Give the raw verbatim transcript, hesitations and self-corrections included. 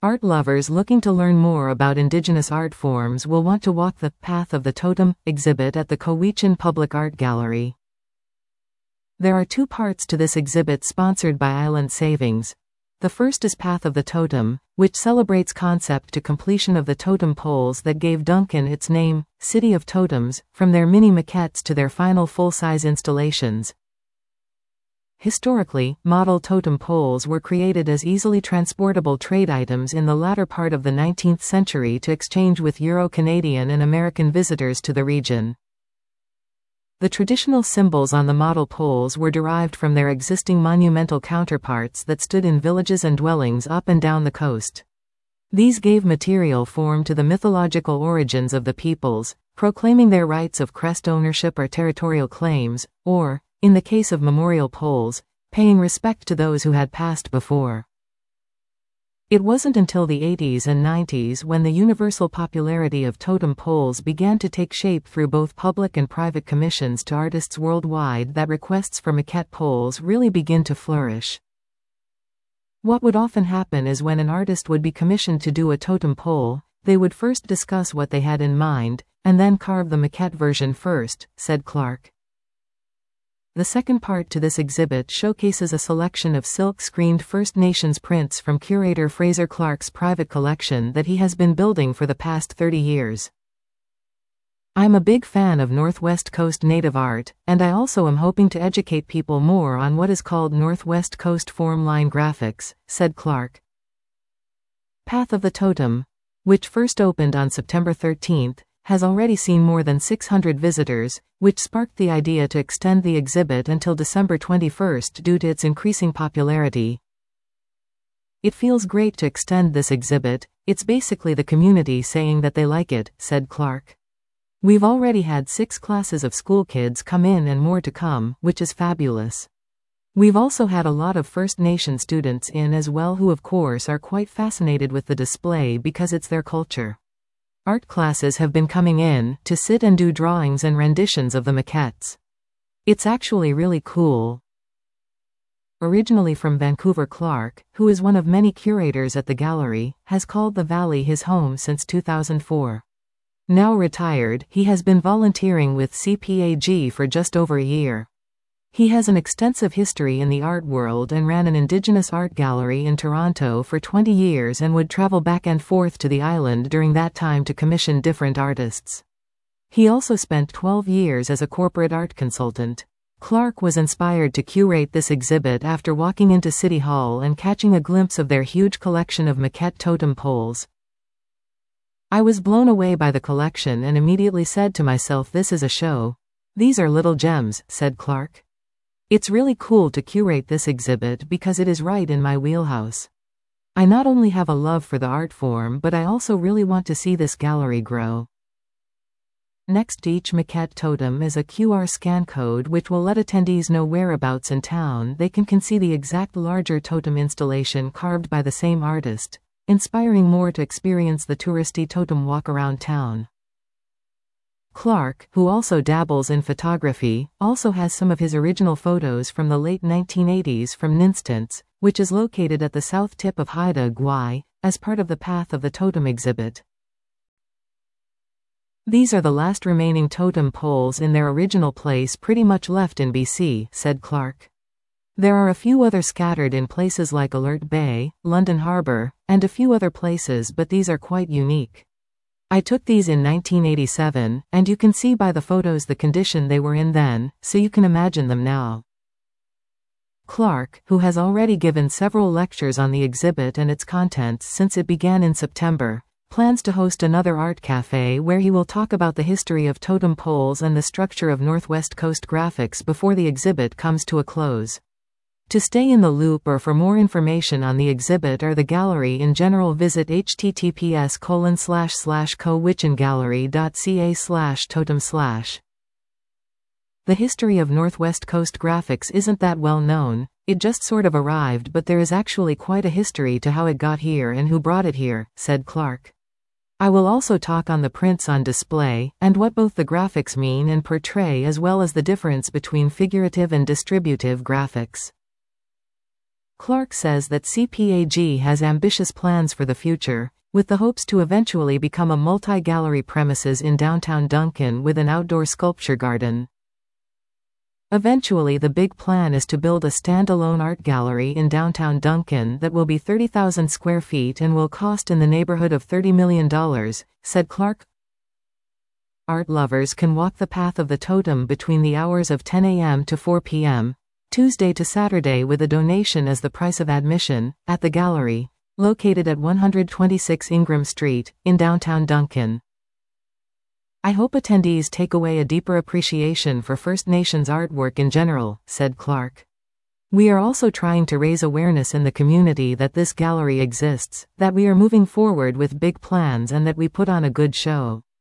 Art lovers looking to learn more about indigenous art forms will want to walk the Path of the Totem exhibit at the Cowichan Public Art Gallery. There are two parts to this exhibit sponsored by Island Savings. The first is Path of the Totem, which celebrates concept to completion of the totem poles that gave Duncan its name, City of Totems, from their mini maquettes to their final full-size installations. Historically, model totem poles were created as easily transportable trade items in the latter part of the nineteenth century to exchange with Euro-Canadian and American visitors to the region. The traditional symbols on the model poles were derived from their existing monumental counterparts that stood in villages and dwellings up and down the coast. These gave material form to the mythological origins of the peoples, proclaiming their rights of crest ownership or territorial claims, or, in the case of memorial poles, paying respect to those who had passed before. It wasn't until the eighties and nineties when the universal popularity of totem poles began to take shape through both public and private commissions to artists worldwide that requests for maquette poles really begin to flourish. What would often happen is when an artist would be commissioned to do a totem pole, they would first discuss what they had in mind, and then carve the maquette version first, said Clark. The second part to this exhibit showcases a selection of silk-screened First Nations prints from curator Fraser Clark's private collection that he has been building for the past thirty years. I'm a big fan of Northwest Coast native art, and I also am hoping to educate people more on what is called Northwest Coast form line graphics, said Clark. Path of the Totem, which first opened on September thirteenth, has already seen more than six hundred visitors, which sparked the idea to extend the exhibit until December twenty-first due to its increasing popularity. It feels great to extend this exhibit, it's basically the community saying that they like it, said Clark. We've already had six classes of school kids come in and more to come, which is fabulous. We've also had a lot of First Nation students in as well who of course are quite fascinated with the display because it's their culture. Art classes have been coming in to sit and do drawings and renditions of the maquettes. It's actually really cool. Originally from Vancouver, Clark, who is one of many curators at the gallery, has called the Valley his home since two thousand four. Now retired, he has been volunteering with C P A G for just over a year. He has an extensive history in the art world and ran an Indigenous art gallery in Toronto for twenty years and would travel back and forth to the island during that time to commission different artists. He also spent twelve years as a corporate art consultant. Clark was inspired to curate this exhibit after walking into City Hall and catching a glimpse of their huge collection of maquette totem poles. I was blown away by the collection and immediately said to myself, this is a show. These are little gems, said Clark. It's really cool to curate this exhibit because it is right in my wheelhouse. I not only have a love for the art form but I also really want to see this gallery grow. Next to each maquette totem is a Q R scan code which will let attendees know whereabouts in town they can, can see the exact larger totem installation carved by the same artist, inspiring more to experience the touristy totem walk around town. Clark, who also dabbles in photography, also has some of his original photos from the late nineteen eighties from Ninstance, which is located at the south tip of Haida Gwaii, as part of the Path of the Totem exhibit. These are the last remaining totem poles in their original place pretty much left in B C, said Clark. There are a few other scattered in places like Alert Bay, London Harbour, and a few other places, but these are quite unique. I took these in nineteen eighty-seven, and you can see by the photos the condition they were in then, so you can imagine them now. Clark, who has already given several lectures on the exhibit and its contents since it began in September, plans to host another art cafe where he will talk about the history of totem poles and the structure of Northwest Coast graphics before the exhibit comes to a close. To stay in the loop or for more information on the exhibit or the gallery in general, visit https colon slash slash cowichangallery.ca slash totem slash. The history of Northwest Coast graphics isn't that well known, it just sort of arrived, but there is actually quite a history to how it got here and who brought it here, said Clark. I will also talk on the prints on display, and what both the graphics mean and portray, as well as the difference between figurative and distributive graphics. Clark says that C P A G has ambitious plans for the future, with the hopes to eventually become a multi-gallery premises in downtown Duncan with an outdoor sculpture garden. Eventually, the big plan is to build a standalone art gallery in downtown Duncan that will be thirty thousand square feet and will cost in the neighborhood of thirty million dollars, said Clark. Art lovers can walk the path of the totem between the hours of ten a m to four p m, Tuesday to Saturday, with a donation as the price of admission, at the gallery, located at one twenty-six Ingram Street, in downtown Duncan. I hope attendees take away a deeper appreciation for First Nations artwork in general, said Clark. We are also trying to raise awareness in the community that this gallery exists, that we are moving forward with big plans, and that we put on a good show.